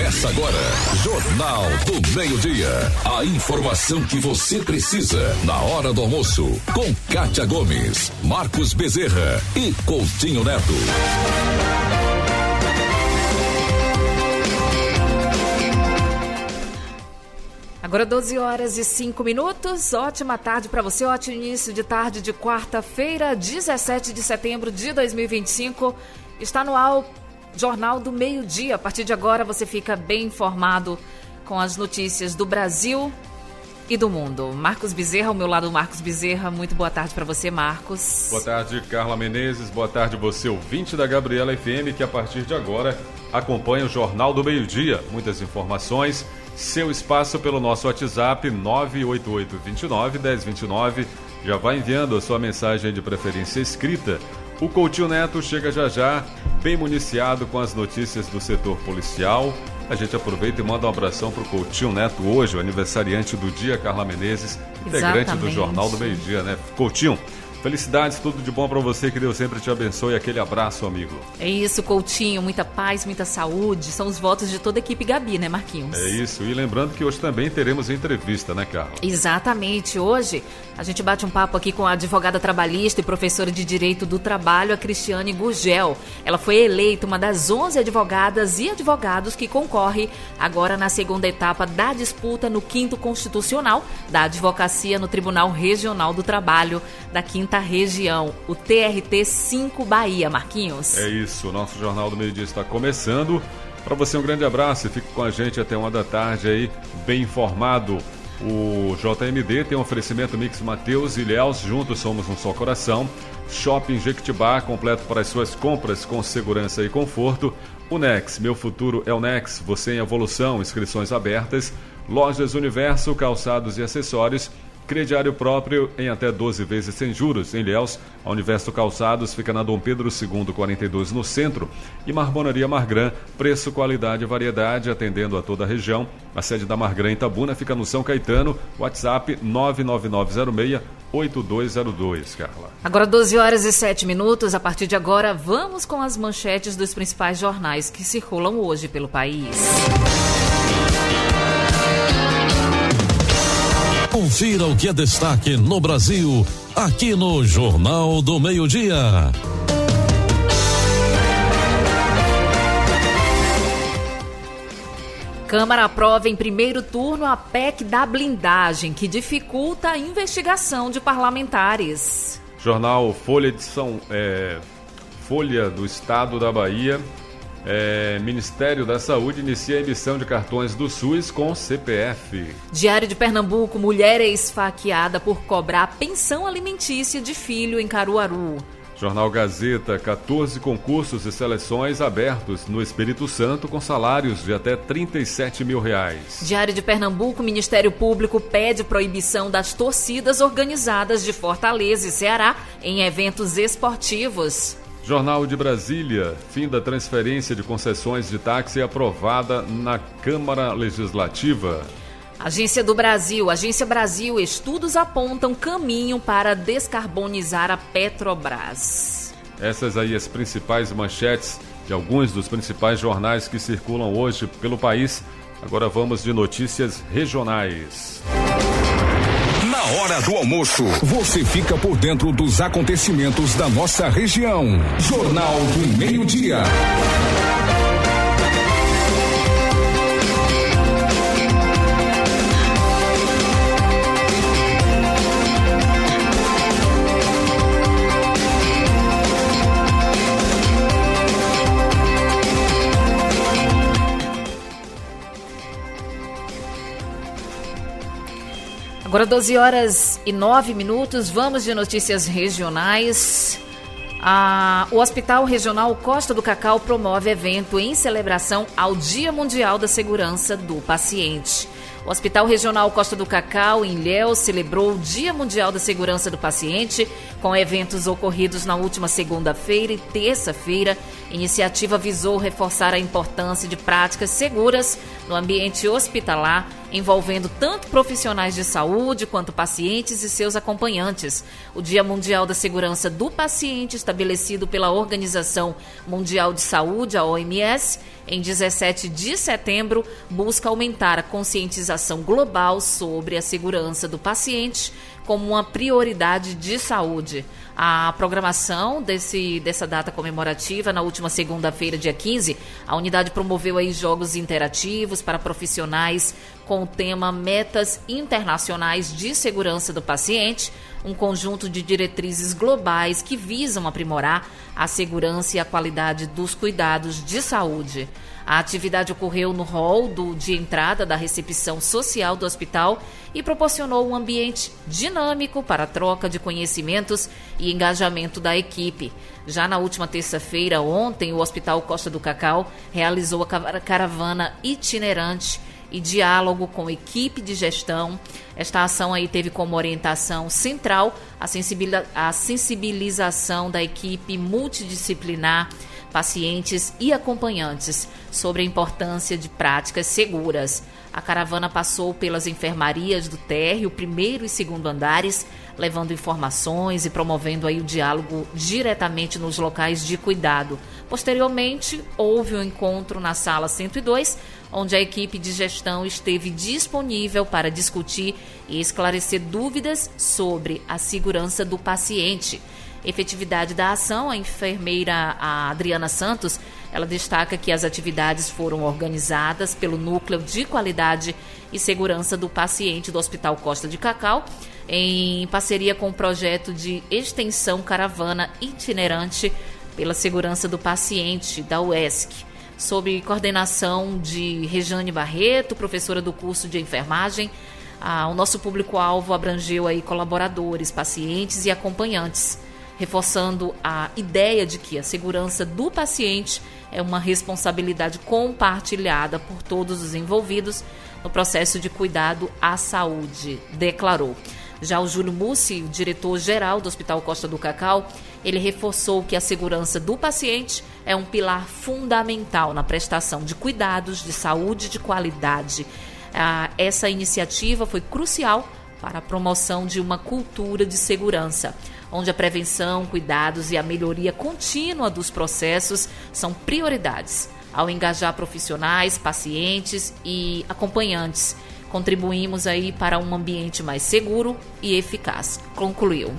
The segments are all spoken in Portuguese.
Começa agora, Jornal do Meio-Dia. A informação que você precisa na hora do almoço. Com Kátia Gomes, Marcos Bezerra e Coutinho Neto. Agora 12h05. Ótima tarde para você, ótimo início de tarde de quarta-feira, 17 de setembro de 2025. Está no ar o Jornal do Meio-Dia. A partir de agora você fica bem informado com as notícias do Brasil e do mundo. Marcos Bezerra, ao meu lado, Marcos Bezerra. Muito boa tarde para você, Marcos. Boa tarde, Carla Menezes. Boa tarde, você, ouvinte da Gabriela FM, que a partir de agora acompanha o Jornal do Meio-Dia. Muitas informações. Seu espaço pelo nosso WhatsApp 98829-1029. Já vai enviando a sua mensagem de preferência escrita. O Coutinho Neto chega já já, bem municiado com as notícias do setor policial. A gente aproveita e manda um abração para o Coutinho Neto hoje, o aniversariante do dia, Carla Menezes, integrante do Jornal do Meio-Dia, né? Coutinho, felicidades, tudo de bom para você, que Deus sempre te abençoe. Aquele abraço, amigo. É isso, Coutinho, muita paz, muita saúde. São os votos de toda a equipe Gabi, né, Marquinhos? É isso, e lembrando que hoje também teremos entrevista, né, Carla? Exatamente, hoje a gente bate um papo aqui com a advogada trabalhista e professora de Direito do Trabalho, a Cristiane Gurgel. Ela foi eleita uma das 11 advogadas e advogados que concorre agora na segunda etapa da disputa no 5º Constitucional da Advocacia no Tribunal Regional do Trabalho da 5ª Região, o TRT 5 Bahia, Marquinhos. É isso, o nosso Jornal do Meio-Dia está começando. Para você um grande abraço e fique com a gente até 1 da tarde aí, bem informado. O JMD tem um oferecimento Mix Mateus e Ilhéus, juntos somos um só coração. Shopping Jequitibá, completo para as suas compras com segurança e conforto. O Nex, meu futuro é o Nex, você em evolução, inscrições abertas. Lojas Universo, calçados e acessórios. Crediário próprio em até 12 vezes sem juros. Em Ilhéus, a Universo Calçados fica na Dom Pedro II, 42 no centro. E Marmonaria Margran, preço, qualidade e variedade, atendendo a toda a região. A sede da Margran em Itabuna fica no São Caetano. WhatsApp 99906-8202, Carla. Agora 12h07. A partir de agora, vamos com as manchetes dos principais jornais que circulam hoje pelo país. Confira o que é destaque no Brasil, aqui no Jornal do Meio-Dia. Câmara aprova em primeiro turno a PEC da blindagem, que dificulta a investigação de parlamentares. Jornal Folha do Estado da Bahia. Ministério da Saúde inicia a emissão de cartões do SUS com CPF. Diário de Pernambuco, mulher é esfaqueada por cobrar pensão alimentícia de filho em Caruaru. Jornal Gazeta, 14 concursos e seleções abertos no Espírito Santo com salários de até R$37 mil. Diário de Pernambuco, Ministério Público pede proibição das torcidas organizadas de Fortaleza e Ceará em eventos esportivos. Jornal de Brasília, fim da transferência de concessões de táxi aprovada na Câmara Legislativa. Agência Brasil, estudos apontam caminho para descarbonizar a Petrobras. Essas aí as principais manchetes de alguns dos principais jornais que circulam hoje pelo país. Agora vamos de notícias regionais. Na hora do almoço, você fica por dentro dos acontecimentos da nossa região. Jornal do Meio-Dia. Agora 12h09, vamos de notícias regionais. O Hospital Regional Costa do Cacau promove evento em celebração ao Dia Mundial da Segurança do Paciente. O Hospital Regional Costa do Cacau, em Ilhéus, celebrou o Dia Mundial da Segurança do Paciente, com eventos ocorridos na última segunda-feira e terça-feira, Iniciativa visou reforçar a importância de práticas seguras no ambiente hospitalar, envolvendo tanto profissionais de saúde quanto pacientes e seus acompanhantes. O Dia Mundial da Segurança do Paciente, estabelecido pela Organização Mundial de Saúde, a OMS, em 17 de setembro, busca aumentar a conscientização global sobre a segurança do paciente como uma prioridade de saúde. A programação dessa data comemorativa, na última segunda-feira, dia 15, a unidade promoveu aí jogos interativos para profissionais com o tema Metas Internacionais de Segurança do Paciente, um conjunto de diretrizes globais que visam aprimorar a segurança e a qualidade dos cuidados de saúde. A atividade ocorreu no hall de entrada da recepção social do hospital e proporcionou um ambiente dinâmico para a troca de conhecimentos e engajamento da equipe. Já na última terça-feira, ontem, o Hospital Costa do Cacau realizou a caravana itinerante e diálogo com equipe de gestão. Esta ação aí teve como orientação central a sensibilização da equipe multidisciplinar, pacientes e acompanhantes sobre a importância de práticas seguras. A caravana passou pelas enfermarias do térreo, primeiro e segundo andares, levando informações e promovendo aí o diálogo diretamente nos locais de cuidado. Posteriormente, houve um encontro na sala 102, onde a equipe de gestão esteve disponível para discutir e esclarecer dúvidas sobre a segurança do paciente. Efetividade da ação, a enfermeira Adriana Santos, ela destaca que as atividades foram organizadas pelo Núcleo de Qualidade e Segurança do Paciente do Hospital Costa de Cacau, em parceria com o projeto de extensão caravana itinerante pela segurança do paciente da UESC, sob coordenação de Rejane Barreto, professora do curso de enfermagem. O nosso público-alvo abrangeu aí colaboradores, pacientes e acompanhantes, reforçando a ideia de que a segurança do paciente é uma responsabilidade compartilhada por todos os envolvidos no processo de cuidado à saúde, declarou. Já o Júlio Mussi, o diretor-geral do Hospital Costa do Cacau, ele reforçou que a segurança do paciente é um pilar fundamental na prestação de cuidados de saúde de qualidade. Essa iniciativa foi crucial para a promoção de uma cultura de segurança, onde a prevenção, cuidados e a melhoria contínua dos processos são prioridades. Ao engajar profissionais, pacientes e acompanhantes, contribuímos aí para um ambiente mais seguro e eficaz, concluiu.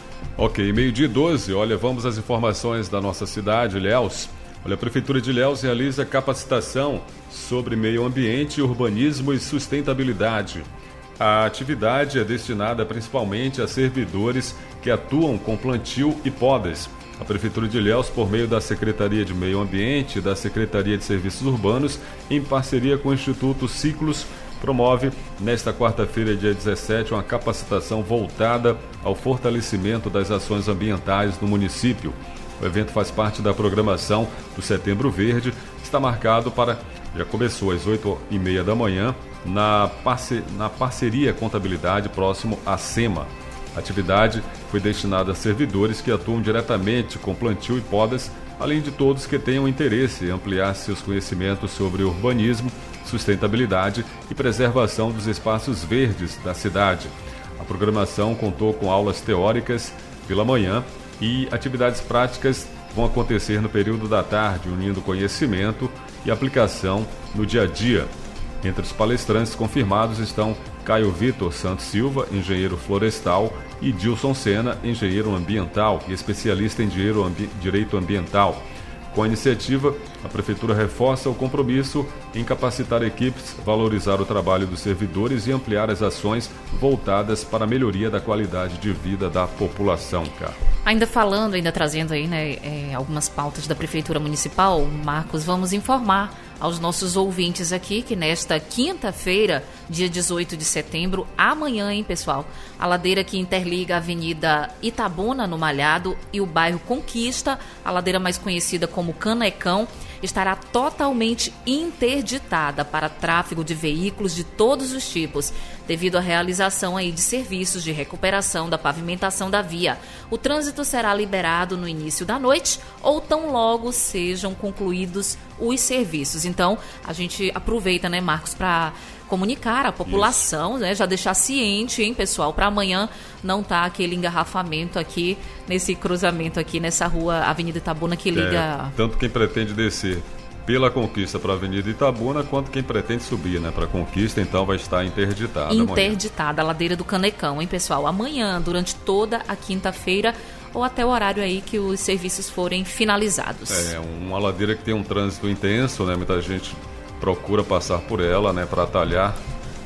Ok, 12:12, olha, vamos às informações da nossa cidade, Ilhéus. Olha, a Prefeitura de Ilhéus realiza capacitação sobre meio ambiente, urbanismo e sustentabilidade. A atividade é destinada principalmente a servidores que atuam com plantio e podas. A Prefeitura de Ilhéus, por meio da Secretaria de Meio Ambiente e da Secretaria de Serviços Urbanos, em parceria com o Instituto Ciclos, promove, nesta quarta-feira, dia 17, uma capacitação voltada ao fortalecimento das ações ambientais no município. O evento faz parte da programação do Setembro Verde, está marcado para... Já começou às 8h30 da manhã, na Parceria Contabilidade, próximo à SEMA. A atividade foi destinada a servidores que atuam diretamente com plantio e podas, além de todos que tenham interesse em ampliar seus conhecimentos sobre urbanismo, sustentabilidade e preservação dos espaços verdes da cidade. A programação contou com aulas teóricas pela manhã e atividades práticas vão acontecer no período da tarde, unindo conhecimento e aplicação no dia a dia. Entre os palestrantes confirmados estão Caio Vitor Santos Silva, engenheiro florestal, e Dilson Sena, engenheiro ambiental e especialista em direito ambiental. Com a iniciativa, a Prefeitura reforça o compromisso em capacitar equipes, valorizar o trabalho dos servidores e ampliar as ações voltadas para a melhoria da qualidade de vida da população, cara. Ainda trazendo aí, algumas pautas da Prefeitura Municipal, Marcos, vamos informar aos nossos ouvintes aqui que nesta quinta-feira, dia 18 de setembro, amanhã, hein, pessoal, a ladeira que interliga a Avenida Itabuna, no Malhado, e o bairro Conquista, a ladeira mais conhecida como Canecão, estará totalmente interditada para tráfego de veículos de todos os tipos, devido à realização aí de serviços de recuperação da pavimentação da via. O trânsito será liberado no início da noite ou tão logo sejam concluídos os serviços. Então, a gente aproveita, né, Marcos, para comunicar a população, né, já deixar ciente, hein, pessoal, para amanhã não tá aquele engarrafamento aqui nesse cruzamento aqui nessa rua Avenida Itabuna que liga... tanto quem pretende descer pela Conquista para a Avenida Itabuna, quanto quem pretende subir, né, para a Conquista, então vai estar interditada. Interditada a ladeira do Canecão, hein, pessoal? Amanhã, durante toda a quinta-feira, ou até o horário aí que os serviços forem finalizados. É uma ladeira que tem um trânsito intenso, né? Muita gente procura passar por ela, né, para atalhar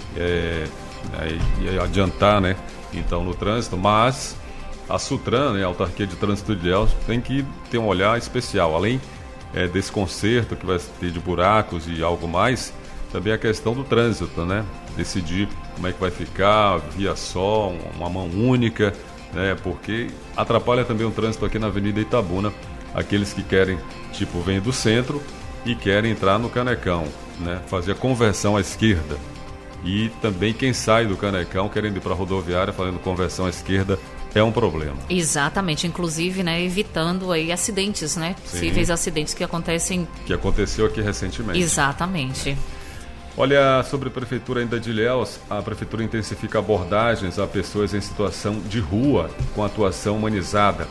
e adiantar, né, então no trânsito, mas a Sutran, né, a Autarquia de Trânsito de Ilhéus, tem que ter um olhar especial, além desse conserto que vai ter de buracos e algo mais, também a questão do trânsito, né, decidir como é que vai ficar, via só, uma mão única, né, porque atrapalha também o trânsito aqui na Avenida Itabuna, aqueles que querem, vêm do centro e querem entrar no Canecão, né, fazer a conversão à esquerda. E também quem sai do Canecão querendo ir para a rodoviária fazendo conversão à esquerda é um problema. Exatamente, inclusive, né, evitando aí acidentes, né, possíveis acidentes que acontecem. Que aconteceu aqui recentemente. Exatamente. Olha, sobre a Prefeitura ainda de Ilhéus, a Prefeitura intensifica abordagens a pessoas em situação de rua com atuação humanizada.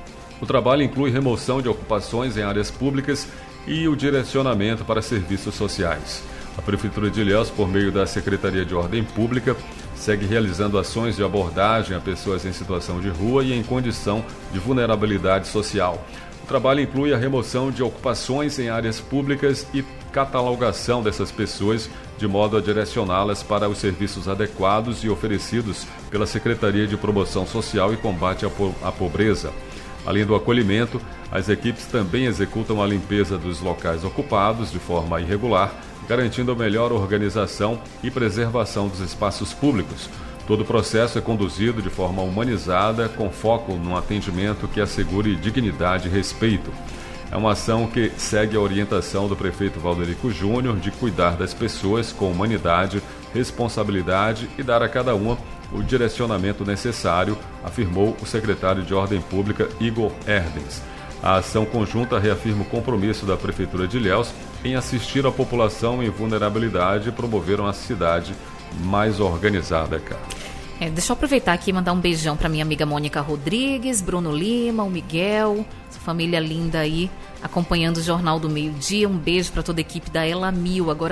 O trabalho inclui remoção de ocupações em áreas públicas e o direcionamento para serviços sociais. A Prefeitura de Ilhéus, por meio da Secretaria de Ordem Pública, segue realizando ações de abordagem a pessoas em situação de rua e em condição de vulnerabilidade social. O trabalho inclui a remoção de ocupações em áreas públicas e catalogação dessas pessoas, de modo a direcioná-las para os serviços adequados e oferecidos pela Secretaria de Promoção Social e Combate à Pobreza. Além do acolhimento, as equipes também executam a limpeza dos locais ocupados de forma irregular, garantindo a melhor organização e preservação dos espaços públicos. Todo o processo é conduzido de forma humanizada, com foco num atendimento que assegure dignidade e respeito. É uma ação que segue a orientação do prefeito Valderico Júnior de cuidar das pessoas com humanidade, responsabilidade e dar a cada uma o direcionamento necessário, afirmou o secretário de Ordem Pública, Igor Erdens. A ação conjunta reafirma o compromisso da Prefeitura de Ilhéus em assistir a população em vulnerabilidade e promover uma cidade mais organizada, cara. Deixa eu aproveitar aqui e mandar um beijão para minha amiga Mônica Rodrigues, Bruno Lima, o Miguel, essa família linda aí, acompanhando o Jornal do Meio-Dia. Um beijo para toda a equipe da Elamil, agora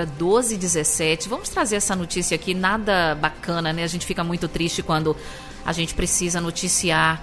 12h17. Vamos trazer essa notícia aqui, nada bacana, né? A gente fica muito triste quando a gente precisa noticiar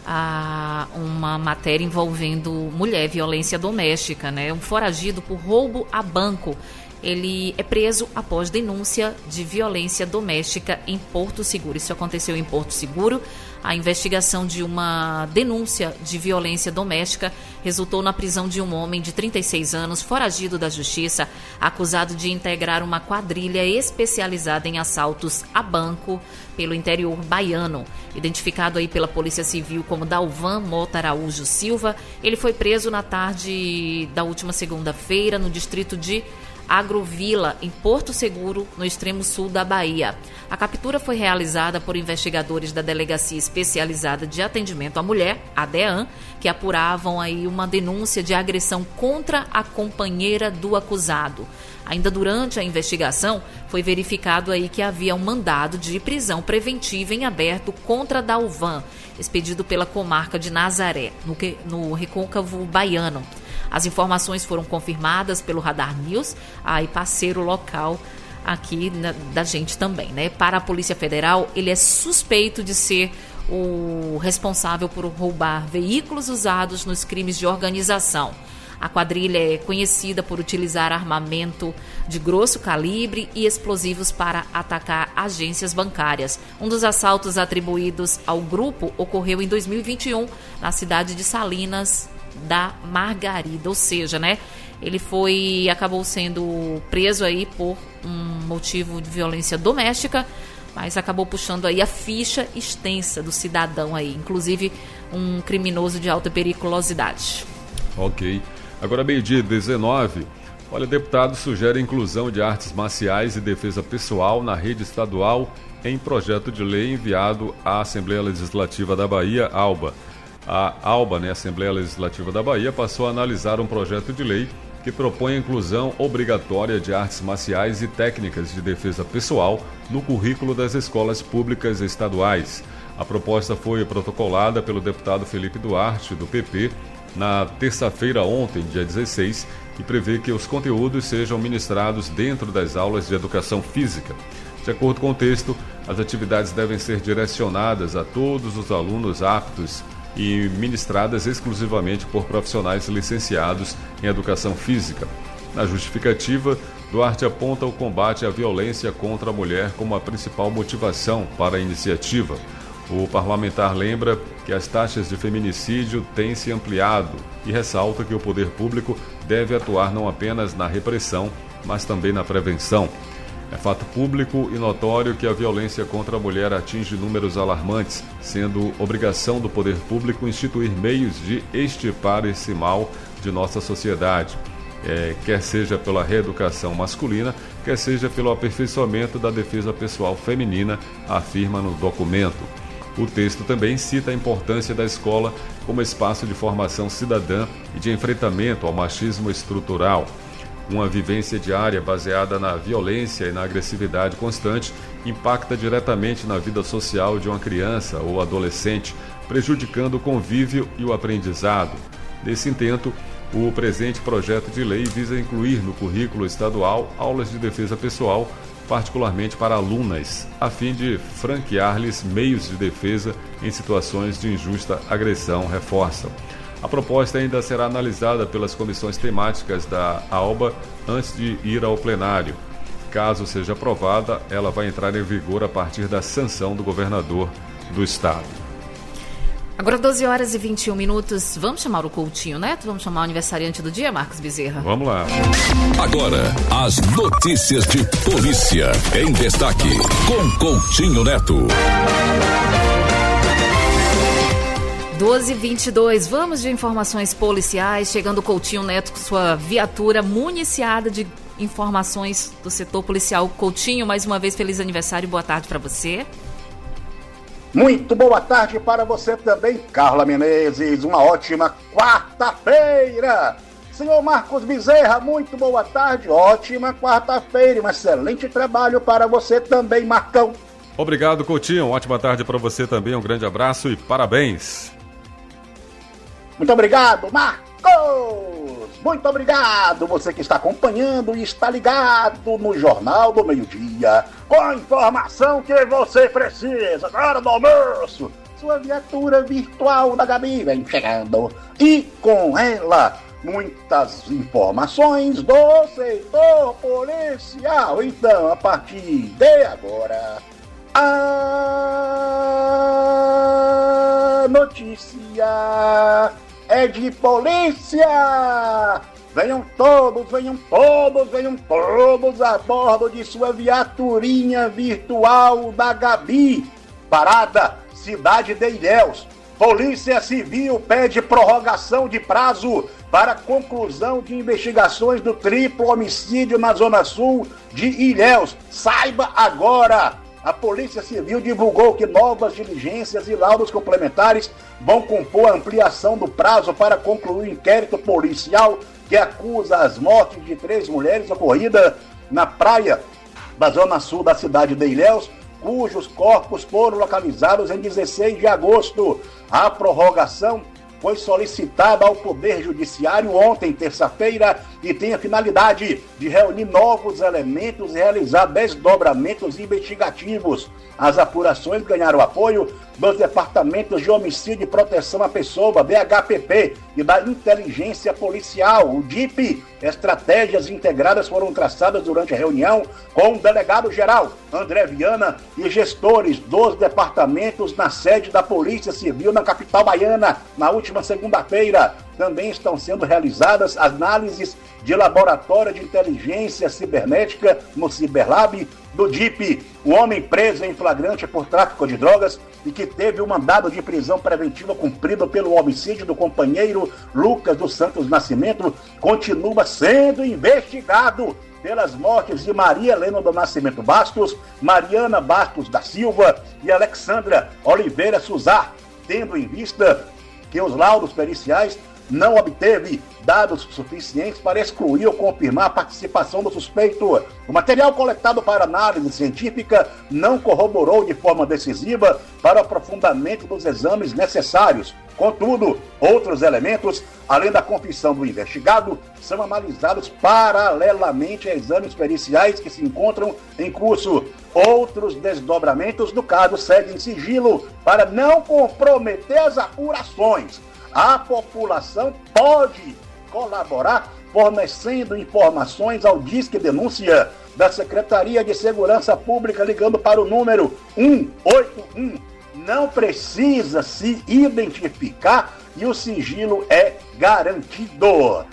uma matéria envolvendo mulher, violência doméstica, né? Um foragido por roubo a banco. Ele é preso após denúncia de violência doméstica em Porto Seguro. Isso aconteceu em Porto Seguro. A investigação de uma denúncia de violência doméstica resultou na prisão de um homem de 36 anos, foragido da justiça, acusado de integrar uma quadrilha especializada em assaltos a banco pelo interior baiano. Identificado aí pela Polícia Civil como Dalvan Mota Araújo Silva, ele foi preso na tarde da última segunda-feira no distrito de Agrovila, em Porto Seguro, no extremo sul da Bahia. A captura foi realizada por investigadores da Delegacia Especializada de Atendimento à Mulher, a DEAN, que apuravam aí uma denúncia de agressão contra a companheira do acusado. Ainda durante a investigação, foi verificado aí que havia um mandado de prisão preventiva em aberto contra Dalvan, expedido pela comarca de Nazaré, no recôncavo baiano. As informações foram confirmadas pelo Radar News, aí parceiro local aqui da gente também, né? Para a Polícia Federal, ele é suspeito de ser o responsável por roubar veículos usados nos crimes de organização. A quadrilha é conhecida por utilizar armamento de grosso calibre e explosivos para atacar agências bancárias. Um dos assaltos atribuídos ao grupo ocorreu em 2021, na cidade de Salinas da Margarida, ou seja, né, ele acabou sendo preso aí por um motivo de violência doméstica, mas acabou puxando aí a ficha extensa do cidadão aí, inclusive um criminoso de alta periculosidade. Ok. Agora, meio-dia 19. Olha, deputado sugere a inclusão de artes marciais e defesa pessoal na rede estadual em projeto de lei enviado à Assembleia Legislativa da Bahia, ALBA. A ALBA, Assembleia Legislativa da Bahia, passou a analisar um projeto de lei que propõe a inclusão obrigatória de artes marciais e técnicas de defesa pessoal no currículo das escolas públicas estaduais. A proposta foi protocolada pelo deputado Felipe Duarte, do PP, na terça-feira ontem, dia 16, e prevê que os conteúdos sejam ministrados dentro das aulas de educação física. De acordo com o texto, as atividades devem ser direcionadas a todos os alunos aptos e ministradas exclusivamente por profissionais licenciados em educação física. Na justificativa, Duarte aponta o combate à violência contra a mulher como a principal motivação para a iniciativa. O parlamentar lembra que as taxas de feminicídio têm se ampliado e ressalta que o poder público deve atuar não apenas na repressão, mas também na prevenção. É fato público e notório que a violência contra a mulher atinge números alarmantes, sendo obrigação do poder público instituir meios de extirpar esse mal de nossa sociedade, quer seja pela reeducação masculina, quer seja pelo aperfeiçoamento da defesa pessoal feminina, afirma no documento. O texto também cita a importância da escola como espaço de formação cidadã e de enfrentamento ao machismo estrutural. Uma vivência diária baseada na violência e na agressividade constante impacta diretamente na vida social de uma criança ou adolescente, prejudicando o convívio e o aprendizado. Nesse intento, o presente projeto de lei visa incluir no currículo estadual aulas de defesa pessoal, particularmente para alunas, a fim de franquear-lhes meios de defesa em situações de injusta agressão, reforçam. A proposta ainda será analisada pelas comissões temáticas da ALBA antes de ir ao plenário. Caso seja aprovada, ela vai entrar em vigor a partir da sanção do governador do estado. Agora 12 horas e 21 minutos. Vamos chamar o Coutinho Neto? Vamos chamar o aniversariante do dia, Marcos Bezerra? Vamos lá. Agora, as notícias de polícia em destaque com Coutinho Neto. 12h22, vamos de informações policiais. Chegando o Coutinho Neto com sua viatura municiada de informações do setor policial. Coutinho, mais uma vez, feliz aniversário e boa tarde para você. Muito boa tarde para você também, Carla Menezes. Uma ótima quarta-feira. Senhor Marcos Bezerra, muito boa tarde. Ótima quarta-feira. Um excelente trabalho para você também, Marcão. Obrigado, Coutinho. Ótima tarde para você também. Um grande abraço e parabéns. Muito obrigado, Marcos. Muito obrigado. Você que está acompanhando e está ligado no Jornal do Meio-Dia. Com a informação que você precisa na hora do almoço. Sua viatura virtual da Gabi vem chegando. E com ela, muitas informações do setor policial. Então, a partir de agora, a notícia é de polícia. Venham todos a bordo de sua viaturinha virtual da Gabi. Parada, cidade de Ilhéus. Polícia Civil pede prorrogação de prazo para conclusão de investigações do triplo homicídio na Zona Sul de Ilhéus. Saiba agora! A Polícia Civil divulgou que novas diligências e laudos complementares vão compor a ampliação do prazo para concluir o inquérito policial que acusa as mortes de 3 mulheres ocorridas na praia da Zona Sul da cidade de Ilhéus, cujos corpos foram localizados em 16 de agosto. A prorrogação foi solicitada ao Poder Judiciário ontem, terça-feira, e tem a finalidade de reunir novos elementos e realizar desdobramentos investigativos. As apurações ganharam apoio dos Departamentos de Homicídio e Proteção à Pessoa, DHPP, e da Inteligência Policial, o DIP. Estratégias integradas foram traçadas durante a reunião com o delegado-geral André Viana e gestores dos departamentos na sede da Polícia Civil na capital baiana. Na última segunda-feira, também estão sendo realizadas análises de laboratório de inteligência cibernética no Ciberlab do DIP. O homem preso em flagrante por tráfico de drogas e que teve o mandado de prisão preventiva cumprido pelo homicídio do companheiro Lucas dos Santos Nascimento, continua sendo investigado pelas mortes de Maria Helena do Nascimento Bastos, Mariana Bastos da Silva e Alexandra Oliveira Suzar, tendo em vista que os laudos periciais não obteve dados suficientes para excluir ou confirmar a participação do suspeito. O material coletado para análise científica não corroborou de forma decisiva para o aprofundamento dos exames necessários. Contudo, outros elementos, além da confissão do investigado, são analisados paralelamente a exames periciais que se encontram em curso. Outros desdobramentos do caso seguem em sigilo para não comprometer as apurações. A população pode colaborar fornecendo informações ao Disque Denúncia da Secretaria de Segurança Pública ligando para o número 181. Não precisa se identificar e o sigilo é garantido.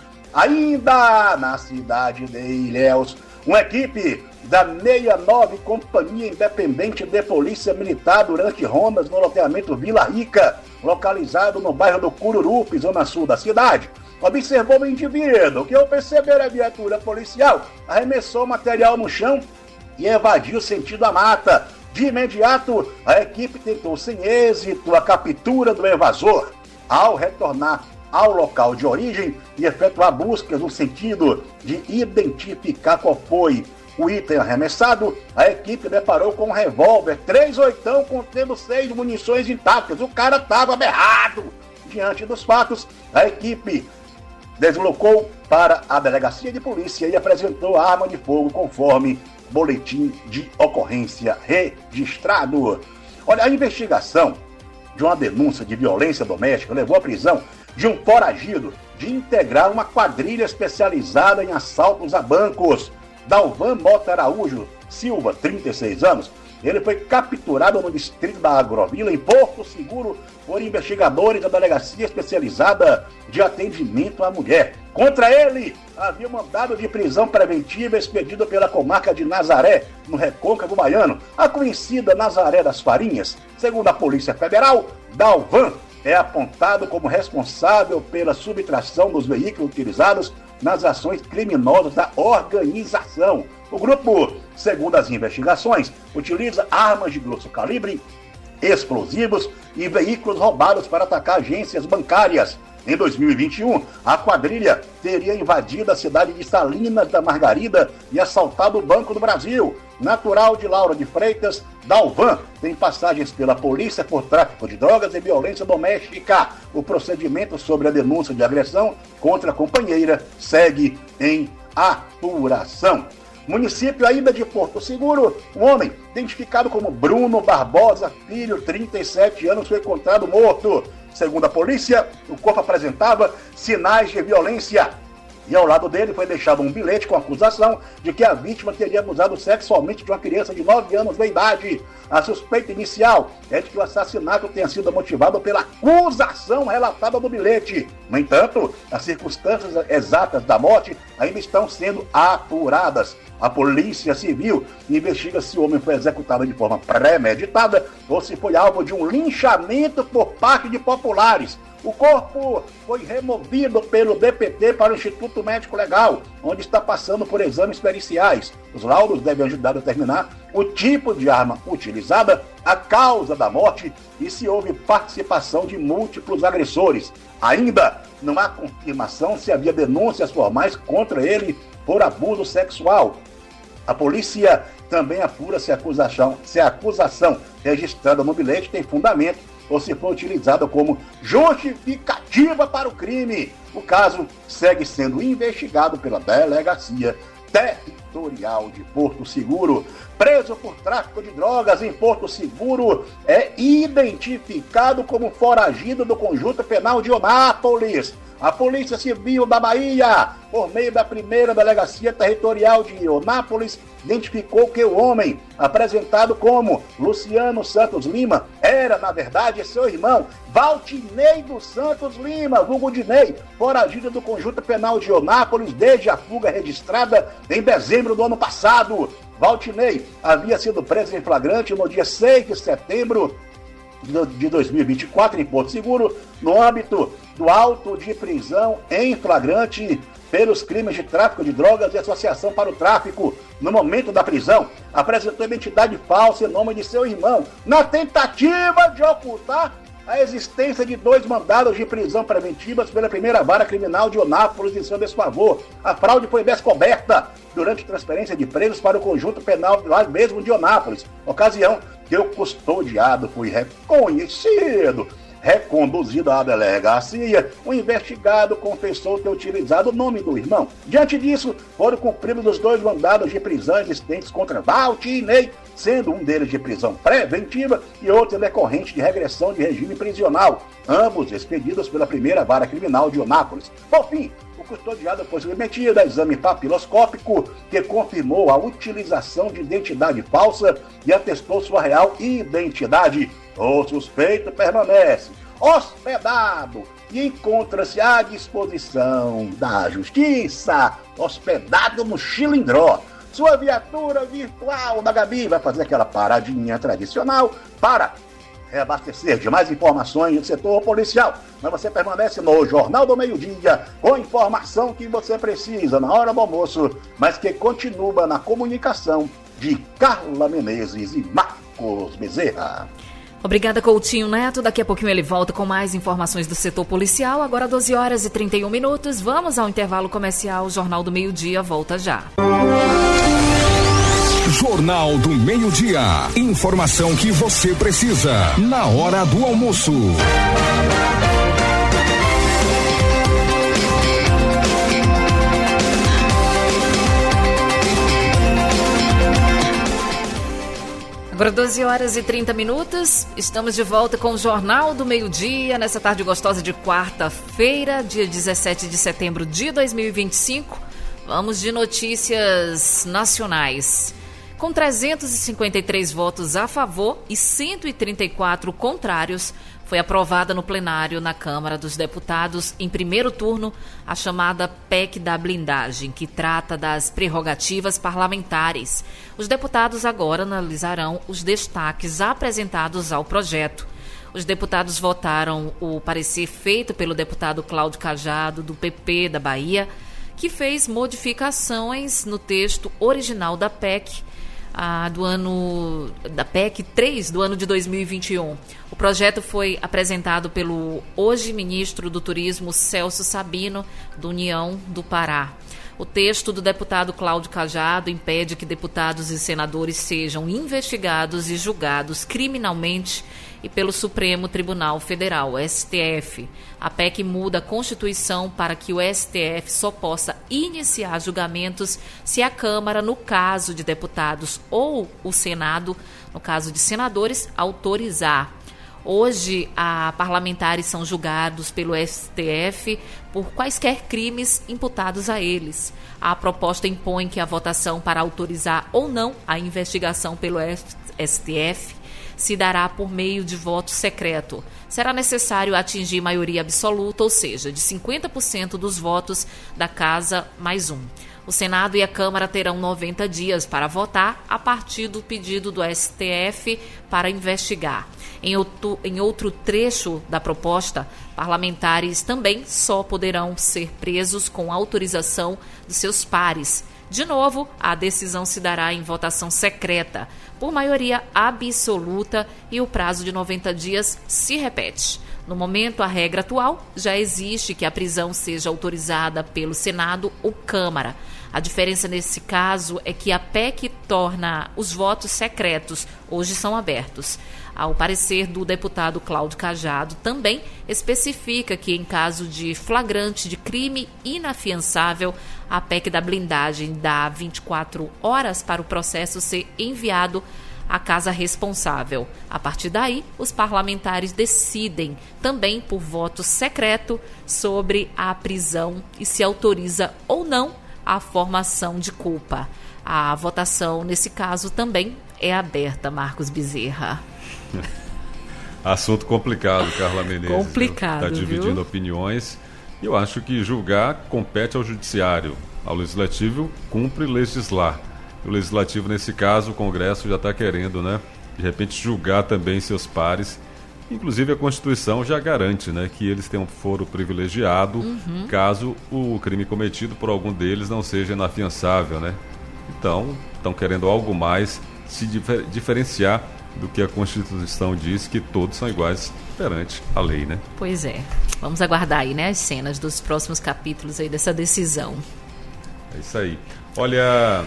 Ainda na cidade de Ilhéus, uma equipe da 69 Companhia Independente de Polícia Militar durante rondas no loteamento Vila Rica, localizado no bairro do Cururupi, zona sul da cidade, observou o indivíduo que, ao perceber a viatura policial, arremessou material no chão e evadiu sentido a mata. De imediato, a equipe tentou sem êxito a captura do evasor. Ao retornar ao local de origem e efetuar buscas no sentido de identificar qual foi o item arremessado, a equipe deparou com um revólver 3/8 contendo 6 munições intactas. O cara estava berrado. Diante dos fatos, a equipe deslocou para a delegacia de polícia e apresentou a arma de fogo conforme boletim de ocorrência registrado. Olha, a investigação de uma denúncia de violência doméstica levou à prisão de um foragido de integrar uma quadrilha especializada em assaltos a bancos. Dalvan Mota Araújo Silva, 36 anos, ele foi capturado no distrito da Agrovila, em Porto Seguro, por investigadores da Delegacia Especializada de Atendimento à Mulher. Contra ele, havia mandado de prisão preventiva expedido pela comarca de Nazaré, no Recôncavo Baiano, a conhecida Nazaré das Farinhas. Segundo a Polícia Federal, Dalvan é apontado como responsável pela subtração dos veículos utilizados nas ações criminosas da organização. O grupo, segundo as investigações, utiliza armas de grosso calibre, explosivos e veículos roubados para atacar agências bancárias. Em 2021, a quadrilha teria invadido a cidade de Salinas da Margarida e assaltado o Banco do Brasil. Natural de Laura de Freitas, Dalvan tem passagens pela polícia por tráfico de drogas e violência doméstica. O procedimento sobre a denúncia de agressão contra a companheira segue em apuração. Município ainda de Porto Seguro, um homem identificado como Bruno Barbosa Filho, 37 anos, foi encontrado morto. Segundo a polícia, o corpo apresentava sinais de violência e ao lado dele foi deixado um bilhete com acusação de que a vítima teria abusado sexualmente de uma criança de 9 anos de idade. A suspeita inicial é de que o assassinato tenha sido motivado pela acusação relatada no bilhete. No entanto, as circunstâncias exatas da morte ainda estão sendo apuradas. A Polícia Civil investiga se o homem foi executado de forma premeditada ou se foi alvo de um linchamento por parte de populares. O corpo foi removido pelo DPT para o Instituto Médico Legal, onde está passando por exames periciais. Os laudos devem ajudar a determinar o tipo de arma utilizada, a causa da morte e se houve participação de múltiplos agressores. Ainda não há confirmação se havia denúncias formais contra ele por abuso sexual. A polícia também apura se a acusação registrada no bilhete tem fundamento ou se foi utilizada como justificativa para o crime. O caso segue sendo investigado pela Delegacia Territorial de Porto Seguro. Preso por tráfico de drogas em Porto Seguro, é identificado como foragido do Conjunto Penal de Onápolis. A Polícia Civil da Bahia, por meio da primeira Delegacia Territorial de Onápolis, identificou que o homem, apresentado como Luciano Santos Lima, era, na verdade, seu irmão, Valtinei dos Santos Lima, vulgo Dinei, foragido do Conjunto Penal de Onápolis desde a fuga registrada em dezembro do ano passado. Valtinei havia sido preso em flagrante no dia 6 de setembro de 2024 em Porto Seguro, no âmbito do auto de prisão em flagrante pelos crimes de tráfico de drogas e associação para o tráfico. No momento da prisão, apresentou identidade falsa em nome de seu irmão, na tentativa de ocultar a existência de 2 mandados de prisão preventivas pela primeira vara criminal de Eunápolis em seu desfavor. A fraude foi descoberta durante transferência de presos para o conjunto penal lá mesmo de Eunápolis, ocasião que o custodiado foi reconhecido. Reconduzido à delegacia, o investigado confessou ter utilizado o nome do irmão. Diante disso, foram cumpridos os 2 mandados de prisão existentes contra Valt e Ney, sendo um deles de prisão preventiva e outro decorrente de regressão de regime prisional, ambos expedidos pela primeira vara criminal de Eunápolis. Por fim, o custodiado foi submetido a exame papiloscópico, que confirmou a utilização de identidade falsa e atestou sua real identidade. O suspeito permanece hospedado e encontra-se à disposição da Justiça, hospedado no Chilindró. Sua viatura virtual da Gabi vai fazer aquela paradinha tradicional para reabastecer de mais informações do setor policial. Mas você permanece no Jornal do Meio-Dia com informação que você precisa na hora do almoço, mas que continua na comunicação de Carla Menezes e Marcos Bezerra. Obrigada, Coutinho Neto. Daqui a pouquinho ele volta com mais informações do setor policial. Agora 12 horas e 31 minutos. Vamos ao intervalo comercial. O Jornal do Meio-Dia volta já. Jornal do Meio-Dia. Informação que você precisa na hora do almoço. Agora 12 horas e 30 minutos, estamos de volta com o Jornal do Meio-Dia, nessa tarde gostosa de quarta-feira, dia 17 de setembro de 2025. Vamos de notícias nacionais. Com 353 votos a favor e 134 contrários, foi aprovada no plenário na Câmara dos Deputados, em primeiro turno, a chamada PEC da blindagem, que trata das prerrogativas parlamentares. Os deputados agora analisarão os destaques apresentados ao projeto. Os deputados votaram o parecer feito pelo deputado Cláudio Cajado, do PP da Bahia, que fez modificações no texto original da PEC, da PEC 3 do ano de 2021. O projeto foi apresentado pelo hoje ministro do Turismo Celso Sabino, do União do Pará. O texto do deputado Cláudio Cajado impede que deputados e senadores sejam investigados e julgados criminalmente e pelo Supremo Tribunal Federal, STF. A PEC muda a Constituição para que o STF só possa iniciar julgamentos se a Câmara, no caso de deputados, ou o Senado, no caso de senadores, autorizar. Hoje, parlamentares são julgados pelo STF por quaisquer crimes imputados a eles. A proposta impõe que a votação para autorizar ou não a investigação pelo STF se dará por meio de voto secreto. Será necessário atingir maioria absoluta, ou seja, de 50% dos votos da Casa mais um. O Senado e a Câmara terão 90 dias para votar a partir do pedido do STF para investigar. Em outro trecho da proposta, parlamentares também só poderão ser presos com autorização dos seus pares. De novo, a decisão se dará em votação secreta, por maioria absoluta, e o prazo de 90 dias se repete. No momento, a regra atual já existe que a prisão seja autorizada pelo Senado ou Câmara. A diferença nesse caso é que a PEC torna os votos secretos, hoje são abertos. Ao parecer do deputado Cláudio Cajado, também especifica que, em caso de flagrante de crime inafiançável, a PEC da blindagem dá 24 horas para o processo ser enviado à casa responsável. A partir daí, os parlamentares decidem, também por voto secreto, sobre a prisão e se autoriza ou não a formação de culpa. A votação, nesse caso, também é aberta, Marcos Bezerra. Assunto complicado, Carla Menezes. Complicado, está dividindo opiniões. Eu acho que julgar compete ao judiciário. Ao legislativo cumpre legislar. O legislativo, nesse caso, o Congresso já está querendo, né, de repente julgar também seus pares Inclusive a Constituição já garante, né, que eles têm um foro privilegiado caso o crime cometido por algum deles não seja inafiançável, né? Então, estão querendo algo mais, se diferenciar do que a Constituição diz, que todos são iguais perante a lei, né? Pois é. Vamos aguardar aí, né, as cenas dos próximos capítulos aí dessa decisão. É isso aí. Olha,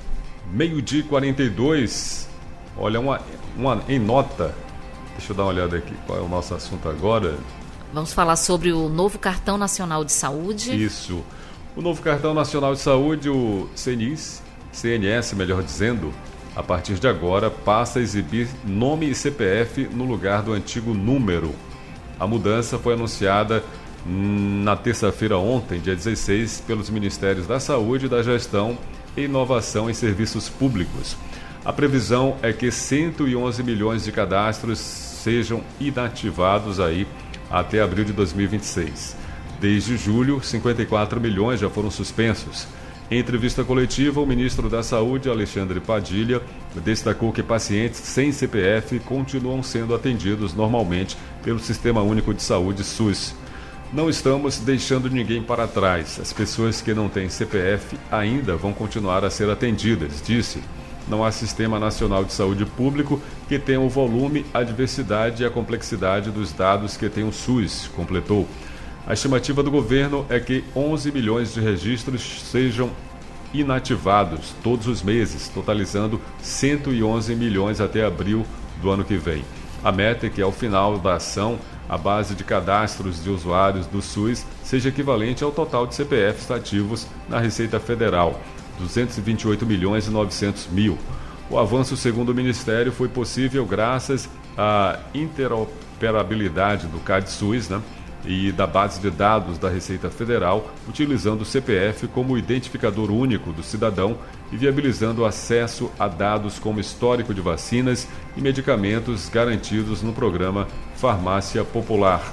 12h42, olha, em nota, deixa eu dar uma olhada aqui, qual é o nosso assunto agora? Vamos falar sobre o novo Cartão Nacional de Saúde. Isso. O novo Cartão Nacional de Saúde, o CNS, melhor dizendo, a partir de agora passa a exibir nome e CPF no lugar do antigo número. A mudança foi anunciada na terça-feira ontem, dia 16, pelos Ministérios da Saúde, da Gestão e Inovação em Serviços Públicos. A previsão é que 111 milhões de cadastros sejam inativados aí até abril de 2026. Desde julho, 54 milhões já foram suspensos. Em entrevista coletiva, o ministro da Saúde, Alexandre Padilha, destacou que pacientes sem CPF continuam sendo atendidos normalmente pelo Sistema Único de Saúde, SUS. Não estamos deixando ninguém para trás. As pessoas que não têm CPF ainda vão continuar a ser atendidas, disse. Não há Sistema Nacional de Saúde Público que tenha o volume, a diversidade e a complexidade dos dados que tem o SUS, completou. A estimativa do governo é que 11 milhões de registros sejam inativados todos os meses, totalizando 111 milhões até abril do ano que vem. A meta é que, ao final da ação, a base de cadastros de usuários do SUS seja equivalente ao total de CPFs ativos na Receita Federal, 228 milhões e 900 mil. O avanço, segundo o Ministério, foi possível graças à interoperabilidade do CAD-SUS, né, e da base de dados da Receita Federal, utilizando o CPF como identificador único do cidadão e viabilizando o acesso a dados como histórico de vacinas e medicamentos garantidos no programa Farmácia Popular.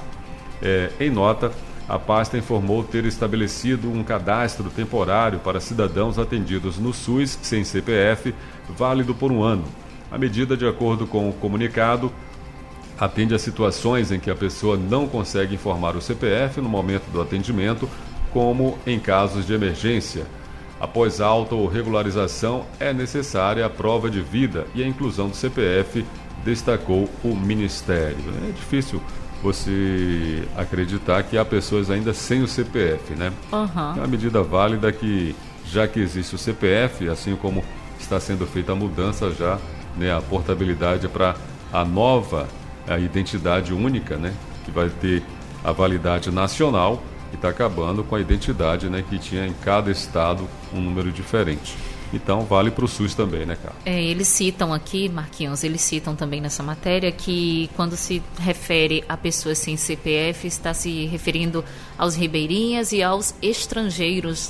Em nota, a pasta informou ter estabelecido um cadastro temporário para cidadãos atendidos no SUS sem CPF, válido por um ano. A medida, de acordo com o comunicado, atende a situações em que a pessoa não consegue informar o CPF no momento do atendimento, como em casos de emergência. Após autorregularização, é necessária a prova de vida e a inclusão do CPF, destacou o Ministério. É difícil você acreditar que há pessoas ainda sem o CPF, né? É uma medida válida que, já que existe o CPF, assim como está sendo feita a mudança já, né, a portabilidade para a nova identidade única, né, que vai ter a validade nacional e está acabando com a identidade, né, que tinha em cada estado um número diferente. Então, vale para o SUS também, né, cara? Eles citam aqui, Marquinhos, eles citam também nessa matéria que quando se refere a pessoas sem CPF, está se referindo aos ribeirinhas e aos estrangeiros.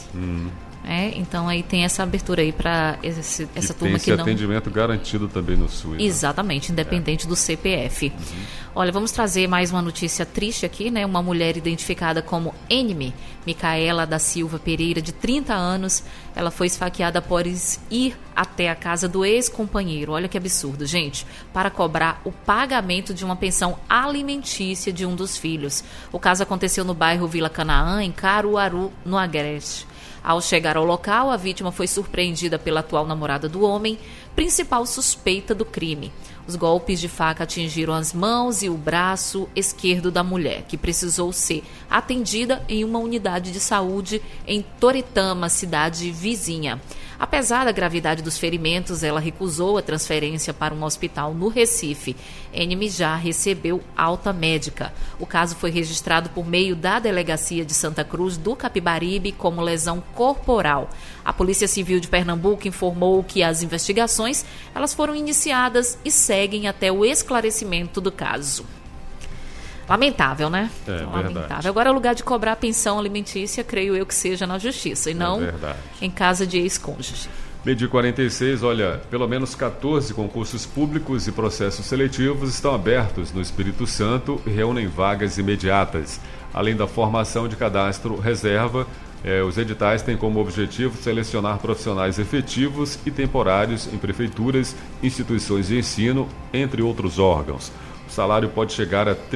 Então aí tem essa abertura aí para essa turma que não... Tem esse atendimento garantido também no SUS. Exatamente, né? Independente do CPF. Olha, vamos trazer mais uma notícia triste aqui, né? Uma mulher identificada como Enime, Micaela da Silva Pereira, de 30 anos, ela foi esfaqueada após ir até a casa do ex-companheiro. Olha que absurdo, gente, para cobrar o pagamento de uma pensão alimentícia de um dos filhos. O caso aconteceu no bairro Vila Canaã, em Caruaru, no Agreste. Ao chegar ao local, a vítima foi surpreendida pela atual namorada do homem, principal suspeita do crime. Os golpes de faca atingiram as mãos e o braço esquerdo da mulher, que precisou ser atendida em uma unidade de saúde em Toritama, cidade vizinha. Apesar da gravidade dos ferimentos, ela recusou a transferência para um hospital no Recife. Enime já recebeu alta médica. O caso foi registrado por meio da Delegacia de Santa Cruz do Capibaribe como lesão corporal. A Polícia Civil de Pernambuco informou que as investigações elas foram iniciadas e seguem até o esclarecimento do caso. Lamentável, né? Lamentável. Verdade. Agora, o lugar de cobrar a pensão alimentícia, creio eu que seja na justiça e não em casa de ex-cônjuge. 12h46, olha, pelo menos 14 concursos públicos e processos seletivos estão abertos no Espírito Santo e reúnem vagas imediatas. Além da formação de cadastro reserva, os editais têm como objetivo selecionar profissionais efetivos e temporários em prefeituras, instituições de ensino, entre outros órgãos. O salário pode chegar a R$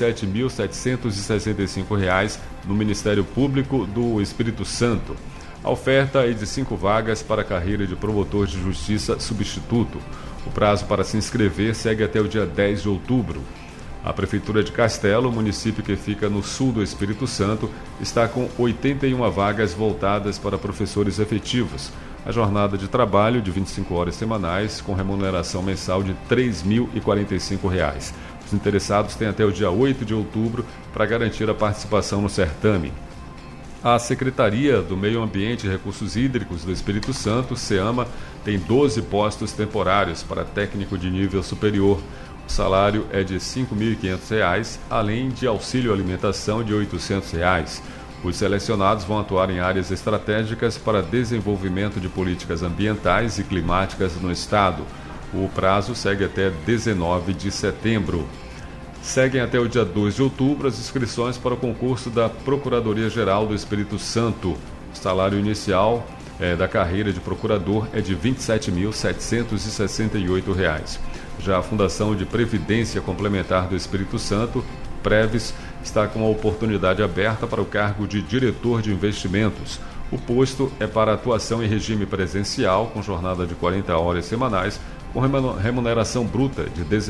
37.765 no Ministério Público do Espírito Santo. A oferta é de 5 vagas para a carreira de promotor de justiça substituto. O prazo para se inscrever segue até o dia 10 de outubro. A Prefeitura de Castelo, município que fica no sul do Espírito Santo, está com 81 vagas voltadas para professores efetivos. A jornada de trabalho de 25 horas semanais, com remuneração mensal de R$ 3.045. Os interessados têm até o dia 8 de outubro para garantir a participação no certame. A Secretaria do Meio Ambiente e Recursos Hídricos do Espírito Santo, SEAMA, tem 12 postos temporários para técnico de nível superior. O salário é de R$ 5.500, além de auxílio alimentação de R$ 800. Os selecionados vão atuar em áreas estratégicas para desenvolvimento de políticas ambientais e climáticas no Estado. O prazo segue até 19 de setembro. Seguem até o dia 2 de outubro as inscrições para o concurso da Procuradoria-Geral do Espírito Santo. O salário inicial da carreira de procurador é de R$ 27.768. Já a Fundação de Previdência Complementar do Espírito Santo, Preves, está com a oportunidade aberta para o cargo de diretor de investimentos. O posto é para atuação em regime presencial, com jornada de 40 horas semanais, com remuneração bruta de R$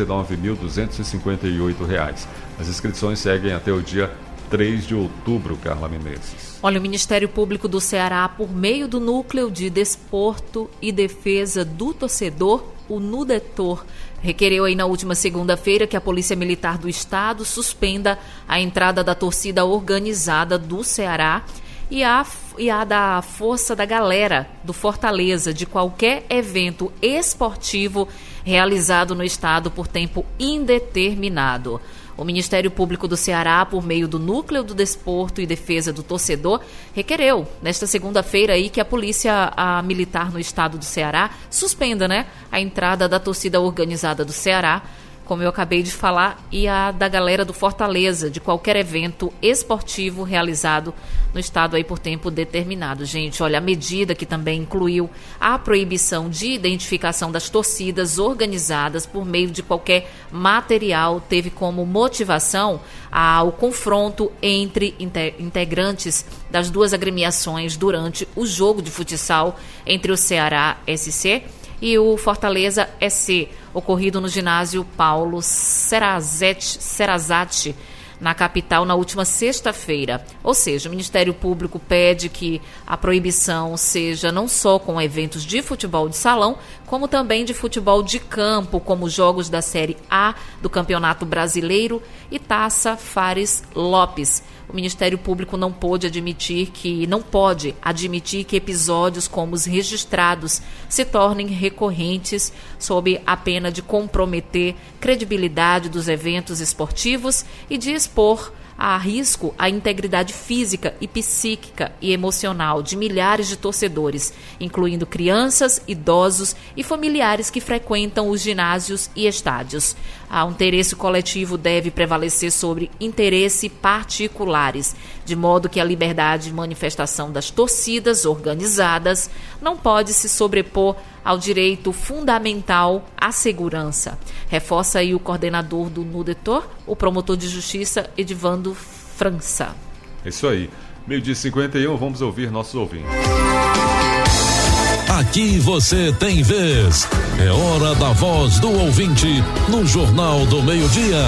19.258. As inscrições seguem até o dia 3 de outubro, Carla Menezes. Olha, o Ministério Público do Ceará, por meio do Núcleo de Desporto e Defesa do Torcedor, o NUDETOR, requereu aí na última segunda-feira que a Polícia Militar do Estado suspenda a entrada da torcida organizada do Ceará e a da Força da Galera do Fortaleza de qualquer evento esportivo realizado no estado por tempo indeterminado. O Ministério Público do Ceará, por meio do Núcleo do Desporto e Defesa do Torcedor, requereu nesta segunda-feira aí que a Polícia Militar no estado do Ceará suspenda, a entrada da torcida organizada do Ceará, como eu acabei de falar, e a da galera do Fortaleza, de qualquer evento esportivo realizado no estado aí por tempo determinado. Gente, olha, a medida que também incluiu a proibição de identificação das torcidas organizadas por meio de qualquer material teve como motivação o confronto entre integrantes das duas agremiações durante o jogo de futsal entre o Ceará SC e o Fortaleza SC, ocorrido no ginásio Paulo Serazati, na capital, na última sexta-feira. Ou seja, o Ministério Público pede que a proibição seja não só com eventos de futebol de salão, como também de futebol de campo, como jogos da Série A do Campeonato Brasileiro e Taça Fares Lopes. O Ministério Público não pode admitir que episódios como os registrados se tornem recorrentes sob a pena de comprometer credibilidade dos eventos esportivos e de expor a risco a integridade física e psíquica e emocional de milhares de torcedores, incluindo crianças, idosos e familiares que frequentam os ginásios e estádios. O interesse coletivo deve prevalecer sobre interesses particulares, de modo que a liberdade de manifestação das torcidas organizadas não pode se sobrepor ao direito fundamental à segurança. Reforça aí o coordenador do NUDETOR, o promotor de justiça Edivando França. É isso aí. 12h51, vamos ouvir nossos ouvintes. Aqui você tem vez. É hora da voz do ouvinte no Jornal do Meio-Dia.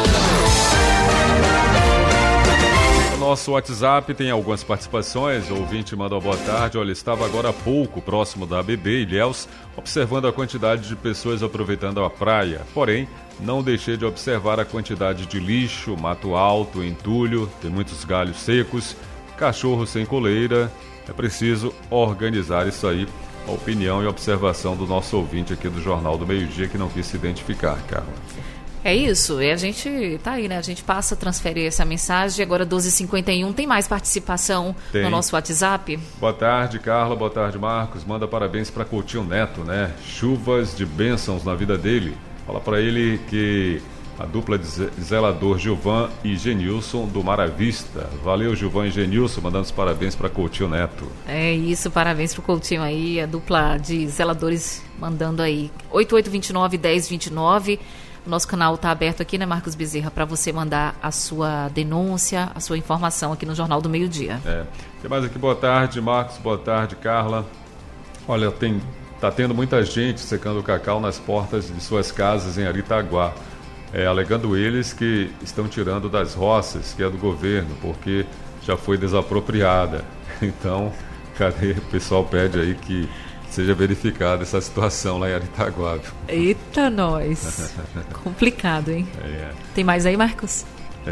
Nosso WhatsApp tem algumas participações. O ouvinte manda boa tarde. Olha, estava agora há pouco próximo da ABB Ilhéus, observando a quantidade de pessoas aproveitando a praia. Porém, não deixei de observar a quantidade de lixo, mato alto, entulho, tem muitos galhos secos, cachorro sem coleira. É preciso organizar isso aí. A opinião e observação do nosso ouvinte aqui do Jornal do Meio-Dia, que não quis se identificar, Carla. É isso, e a gente tá aí, A gente passa a transferir essa mensagem. Agora 12h51, tem mais participação no nosso WhatsApp? Boa tarde, Carla, boa tarde, Marcos. Manda parabéns para Coutinho Neto, Chuvas de bênçãos na vida dele. Fala para ele que a dupla de zelador Gilvan e Genilson do Mar à Vista. Valeu, Gilvan e Genilson, mandando os parabéns para Coutinho Neto. É isso, parabéns pro Coutinho aí, a dupla de zeladores mandando aí. 8829-1029. O nosso canal está aberto aqui, né, Marcos Bezerra, para você mandar a sua denúncia, a sua informação aqui no Jornal do Meio-Dia. Tem mais aqui, boa tarde, Marcos, boa tarde, Carla. Olha, tá tendo muita gente secando o cacau nas portas de suas casas em Aritaguá, alegando eles que estão tirando das roças, que é do governo, porque já foi desapropriada. Então, cadê? O pessoal pede aí que seja verificada essa situação lá em Aritaguá. Eita, nós! Complicado, hein? Tem mais aí, Marcos?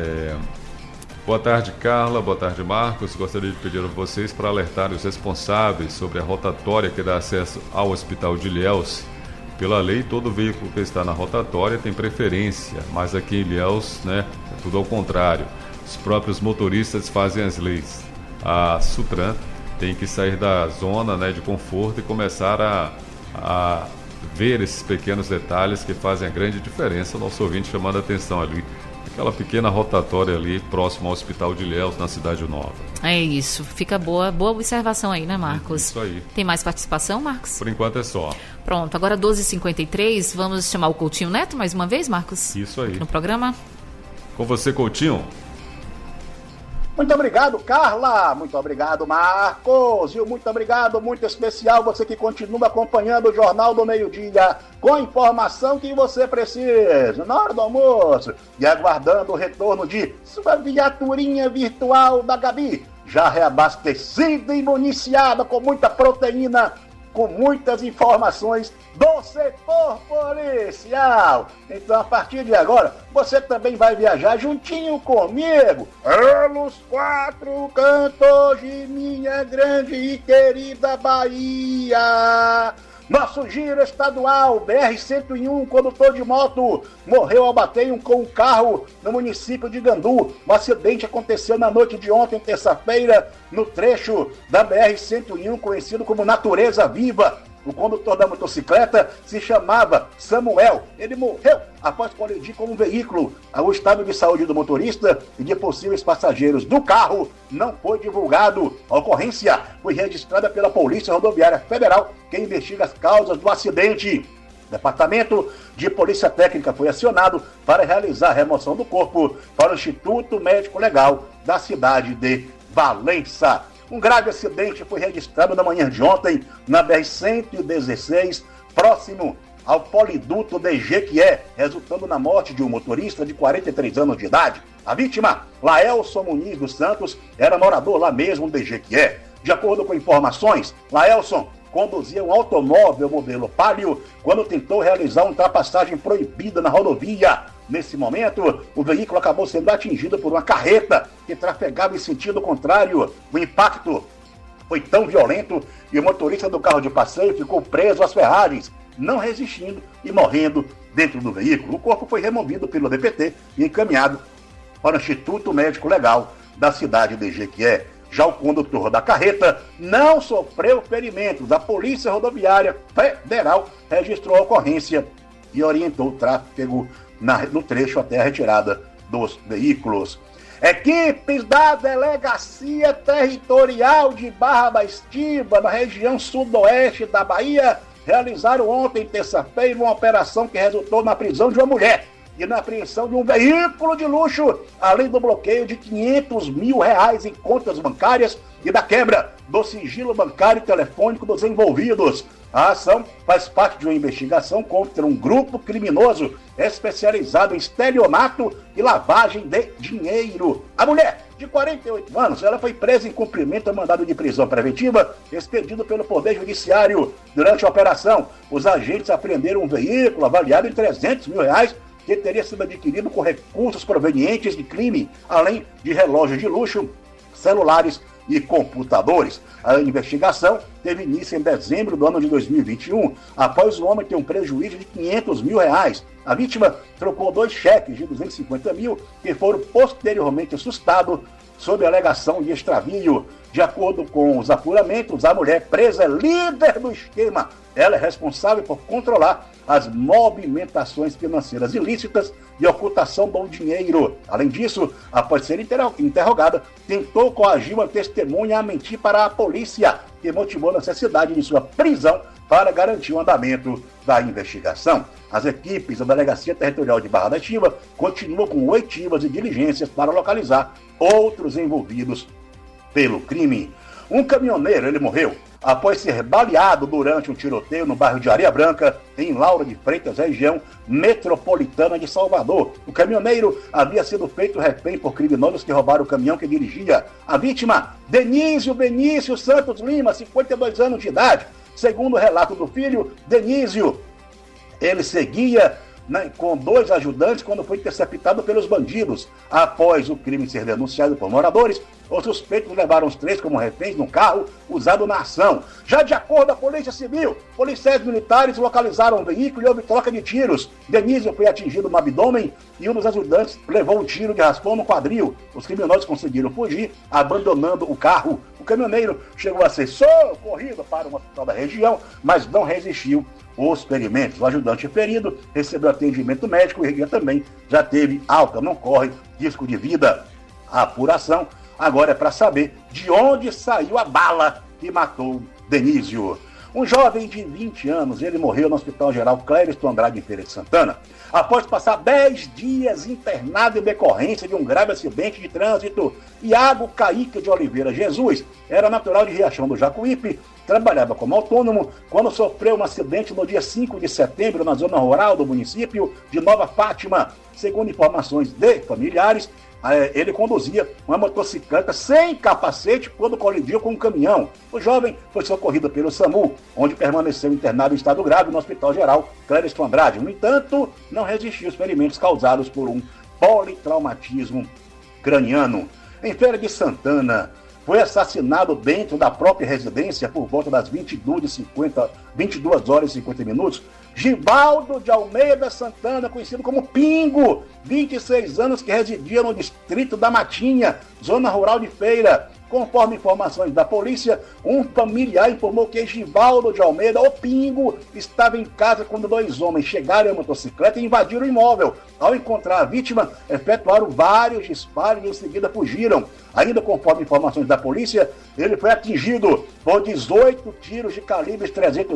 Boa tarde, Carla. Boa tarde, Marcos. Gostaria de pedir a vocês para alertarem os responsáveis sobre a rotatória que dá acesso ao Hospital de Ilhéus. Pela lei, todo veículo que está na rotatória tem preferência, mas aqui em Ilhéus, né, é tudo ao contrário. Os próprios motoristas fazem as leis. A Sutran tem que sair da zona, né, de conforto e começar a ver esses pequenos detalhes que fazem a grande diferença. O nosso ouvinte chamando a atenção ali, aquela pequena rotatória ali próximo ao Hospital de Ilhéus, na Cidade Nova. É isso, fica boa observação aí, né, Marcos? Isso aí. Tem mais participação, Marcos? Por enquanto é só. Pronto, agora 12h53, vamos chamar o Coutinho Neto mais uma vez, Marcos? Isso aí. Aqui no programa. Com você, Coutinho. Muito obrigado, Carla. Muito obrigado, Marcos. E muito obrigado, muito especial, você que continua acompanhando o Jornal do Meio-Dia com a informação que você precisa na hora do almoço e aguardando o retorno de sua viaturinha virtual da Gabi, já reabastecida e municiada com muita proteína, com muitas informações do setor policial. Então, a partir de agora, você também vai viajar juntinho comigo pelos 4 cantos de minha grande e querida Bahia. Nosso giro estadual, BR-101, condutor de moto, morreu ao bater com um carro no município de Gandu. O acidente aconteceu na noite de ontem, terça-feira, no trecho da BR-101, conhecido como Natureza Viva. O condutor da motocicleta se chamava Samuel. Ele morreu após colidir com um veículo. O estado de saúde do motorista e de possíveis passageiros do carro não foi divulgado. A ocorrência foi registrada pela Polícia Rodoviária Federal, que investiga as causas do acidente. O Departamento de Polícia Técnica foi acionado para realizar a remoção do corpo para o Instituto Médico Legal da cidade de Valença. Um grave acidente foi registrado na manhã de ontem na BR-116, próximo ao poliduto de Jequié, resultando na morte de um motorista de 43 anos de idade. A vítima, Laelson Muniz dos Santos, era morador lá mesmo de Jequié. De acordo com informações, Laelson conduzia um automóvel modelo Palio quando tentou realizar uma ultrapassagem proibida na rodovia. Nesse momento, o veículo acabou sendo atingido por uma carreta que trafegava em sentido contrário. O impacto foi tão violento que o motorista do carro de passeio ficou preso às ferragens, não resistindo e morrendo dentro do veículo. O corpo foi removido pelo DPT e encaminhado para o Instituto Médico Legal da cidade de Jequié. Já o condutor da carreta não sofreu ferimentos. A Polícia Rodoviária Federal registrou a ocorrência e orientou o tráfego no trecho até a retirada dos veículos. Equipes da Delegacia Territorial de Barra da Estiva, na região sudoeste da Bahia, realizaram ontem, terça-feira, uma operação que resultou na prisão de uma mulher e na apreensão de um veículo de luxo, além do bloqueio de R$500 mil em contas bancárias e da quebra do sigilo bancário e telefônico dos envolvidos. A ação faz parte de uma investigação contra um grupo criminoso especializado em estelionato e lavagem de dinheiro. A mulher, de 48 anos, ela foi presa em cumprimento a mandado de prisão preventiva expedido pelo Poder Judiciário. Durante a operação, os agentes apreenderam um veículo avaliado em R$300 mil que teria sido adquirido com recursos provenientes de crime, além de relógios de luxo, celulares e computadores. A investigação teve início em dezembro do ano de 2021, após o homem ter um prejuízo de R$500 mil. A vítima trocou 2 cheques de R$250 mil que foram posteriormente assustados sob a alegação de extravio. De acordo com os apuramentos, a mulher presa é líder do esquema. Ela é responsável por controlar as movimentações financeiras ilícitas e ocultação do dinheiro. Além disso, após ser interrogada, tentou coagir uma testemunha a mentir para a polícia, que motivou a necessidade de sua prisão para garantir o andamento da investigação. As equipes da Delegacia Territorial de Barra da Estiva continuam com oitivas e diligências para localizar outros envolvidos pelo crime. Um caminhoneiro, ele morreu após ser baleado durante um tiroteio no bairro de Areia Branca, em Laura de Freitas, região metropolitana de Salvador. O caminhoneiro havia sido feito refém por criminosos que roubaram o caminhão que dirigia. A vítima, Denísio Benício Santos Lima, 52 anos de idade. Segundo o relato do filho, Denísio, ele seguia com 2 ajudantes quando foi interceptado pelos bandidos. Após o crime ser denunciado por moradores, os suspeitos levaram os 3 como reféns no carro usado na ação. Já de acordo com a Polícia Civil, policiais militares localizaram o veículo e houve troca de tiros. Denísio foi atingido no abdômen e um dos ajudantes levou um tiro de raspão no quadril. Os criminosos conseguiram fugir, abandonando o carro. O caminhoneiro chegou a ser socorrido para um hospital da região, mas não resistiu os ferimentos. O ajudante ferido recebeu atendimento médico e também já teve alta, não corre risco de vida. A apuração agora é para saber de onde saiu a bala que matou Denísio. Um jovem de 20 anos, ele morreu no Hospital Geral Clériston Andrade, em Feira de Santana, após passar 10 dias internado em decorrência de um grave acidente de trânsito. Iago Caíque de Oliveira Jesus era natural de Riachão do Jacuípe, trabalhava como autônomo quando sofreu um acidente no dia 5 de setembro na zona rural do município de Nova Fátima. Segundo informações de familiares, ele conduzia uma motocicleta sem capacete quando colidiu com um caminhão. O jovem foi socorrido pelo SAMU, onde permaneceu internado em estado grave no Hospital Geral Clériston Andrade. No entanto, não resistiu aos ferimentos causados por um politraumatismo craniano. Em Feira de Santana, foi assassinado dentro da própria residência por volta das 22 horas e 50 minutos. Givaldo de Almeida Santana, conhecido como Pingo, 26 anos, que residia no distrito da Matinha, zona rural de Feira. Conforme informações da polícia, um familiar informou que Givaldo de Almeida, o Pingo, estava em casa quando 2 homens chegaram em motocicleta e invadiram o imóvel. Ao encontrar a vítima, efetuaram vários disparos e em seguida fugiram. Ainda conforme informações da polícia, ele foi atingido por 18 tiros de calibres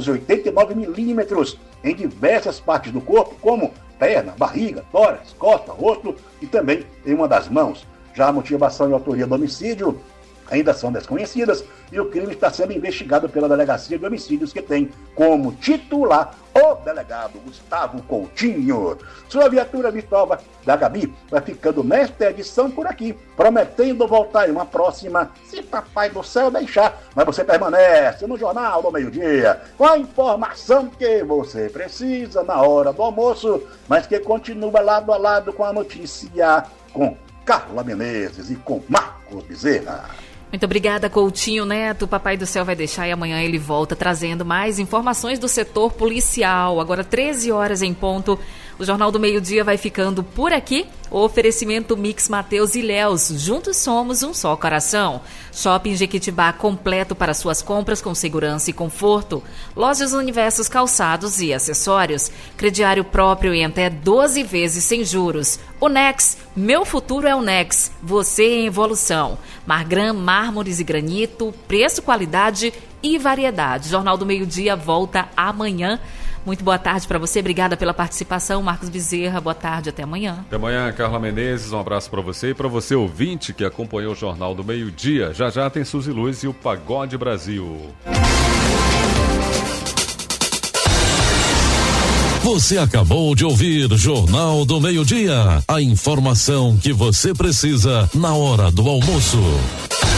389 milímetros em diversas partes do corpo, como perna, barriga, tórax, costa, rosto e também em uma das mãos. Já a motivação e autoria do homicídio ainda são desconhecidas e o crime está sendo investigado pela Delegacia de Homicídios, que tem como titular o delegado Gustavo Coutinho. Sua viatura virtual da Gabi vai ficando nesta edição por aqui, prometendo voltar em uma próxima, se Papai do Céu deixar. Mas você permanece no Jornal do Meio-Dia, com a informação que você precisa na hora do almoço, mas que continua lado a lado com a notícia, com Carla Menezes e com Marcos Bezerra. Muito obrigada, Coutinho Neto. Papai do Céu vai deixar e amanhã ele volta trazendo mais informações do setor policial. Agora 13 horas em ponto. O Jornal do Meio-Dia vai ficando por aqui. O oferecimento Mix Mateus e Léus. Juntos somos um só coração. Shopping Jequitibá completo para suas compras com segurança e conforto. Lojas Universos Calçados e Acessórios. Crediário próprio em até 12 vezes sem juros. O Nex. Meu futuro é o Nex. Você em evolução. Margram, mármores e granito. Preço, qualidade e variedade. Jornal do Meio-Dia volta amanhã. Muito boa tarde para você, obrigada pela participação, Marcos Bezerra, boa tarde, até amanhã. Até amanhã, Carla Menezes, um abraço para você e para você ouvinte que acompanhou o Jornal do Meio-Dia. Já já tem Suzy Luz e o Pagode Brasil. Você acabou de ouvir Jornal do Meio-Dia, a informação que você precisa na hora do almoço.